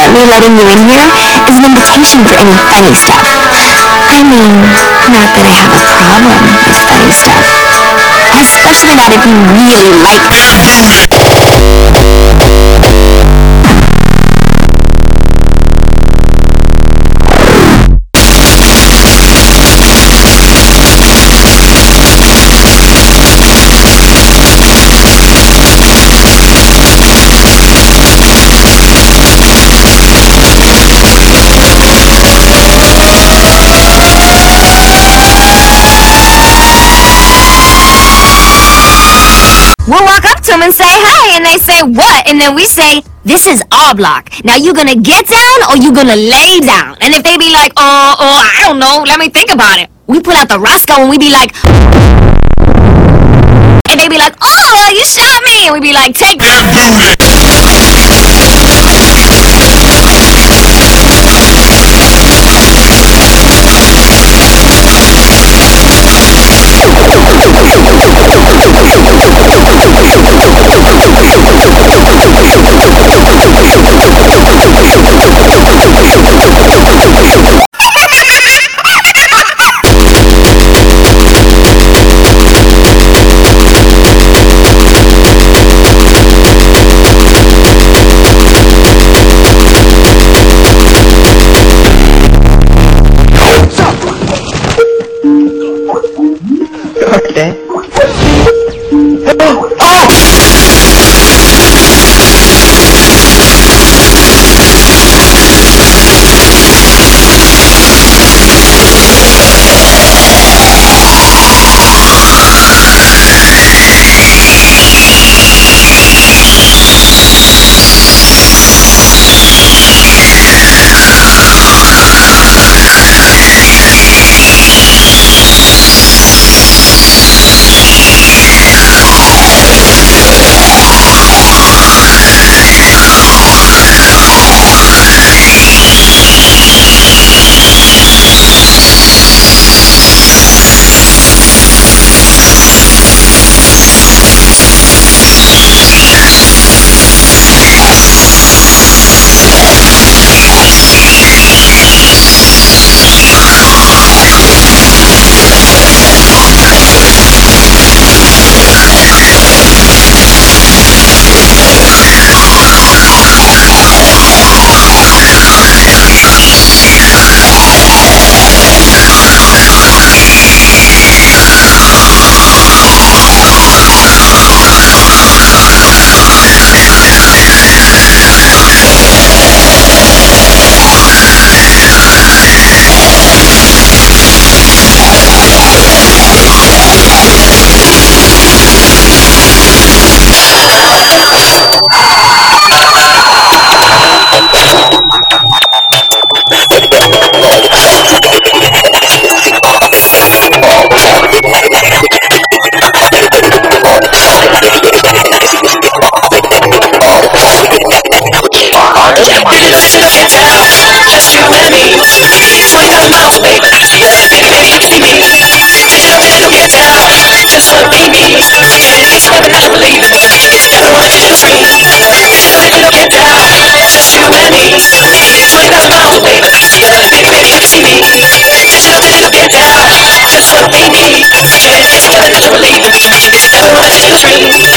me letting you in here is an invitation for any funny stuff. I mean, not that I have a problem with funny stuff. Especially not if you really like it. We'll walk up to them and say, hey, and they say, what? And then we say, this is our block. Now you gonna get down or you gonna lay down? And if they be like, I don't know, let me think about it. We pull out the Roscoe and we be like, and they be like, oh, you shot me. And we be like, take that. Okay. Just what we need. Just what we need.